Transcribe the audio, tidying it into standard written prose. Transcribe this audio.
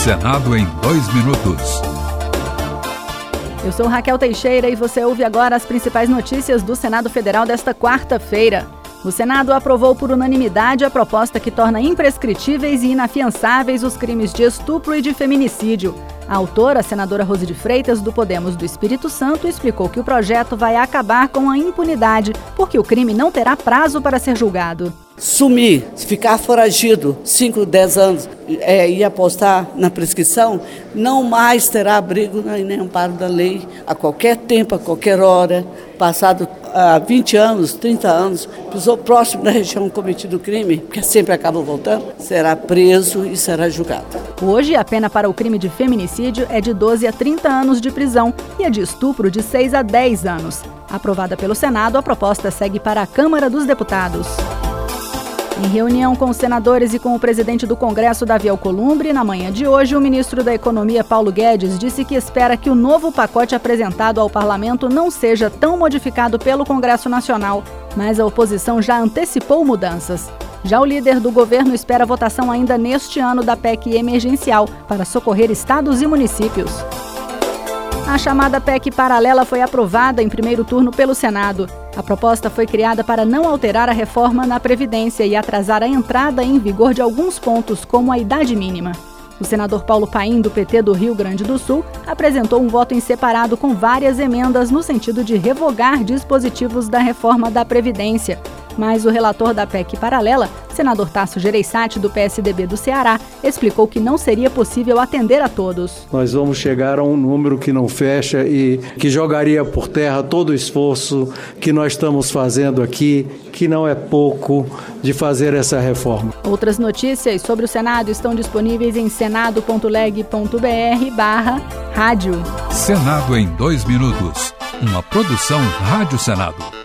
Senado em 2 minutos. Eu sou Raquel Teixeira e você ouve agora as principais notícias do Senado Federal desta quarta-feira. O Senado aprovou por unanimidade a proposta que torna imprescritíveis e inafiançáveis os crimes de estupro e de feminicídio. A autora, a senadora Rose de Freitas, do Podemos do Espírito Santo, explicou que o projeto vai acabar com a impunidade, porque o crime não terá prazo para ser julgado. Sumir, ficar foragido 5, 10 anos e apostar na prescrição, não mais terá abrigo nem amparo da lei a qualquer tempo, a qualquer hora. Passado 20 anos, 30 anos, pessoa próximo da região cometido o crime, porque sempre acaba voltando, será preso e será julgado. Hoje, a pena para o crime de feminicídio é de 12 a 30 anos de prisão e a de estupro de 6 a 10 anos. Aprovada pelo Senado, a proposta segue para a Câmara dos Deputados. Em reunião com os senadores e com o presidente do Congresso, Davi Alcolumbre, na manhã de hoje, o ministro da Economia, Paulo Guedes, disse que espera que o novo pacote apresentado ao parlamento não seja tão modificado pelo Congresso Nacional, mas a oposição já antecipou mudanças. Já o líder do governo espera a votação ainda neste ano da PEC emergencial para socorrer estados e municípios. A chamada PEC paralela foi aprovada em primeiro turno pelo Senado. A proposta foi criada para não alterar a reforma na Previdência e atrasar a entrada em vigor de alguns pontos, como a idade mínima. O senador Paulo Paim, do PT do Rio Grande do Sul, apresentou um voto em separado com várias emendas no sentido de revogar dispositivos da reforma da Previdência. Mas o relator da PEC paralela, senador Tasso Gereissati, do PSDB do Ceará, explicou que não seria possível atender a todos. Nós vamos chegar a um número que não fecha e que jogaria por terra todo o esforço que nós estamos fazendo aqui, que não é pouco, de fazer essa reforma. Outras notícias sobre o Senado estão disponíveis em senado.leg.br/rádio. Senado em 2 minutos. Uma produção Rádio Senado.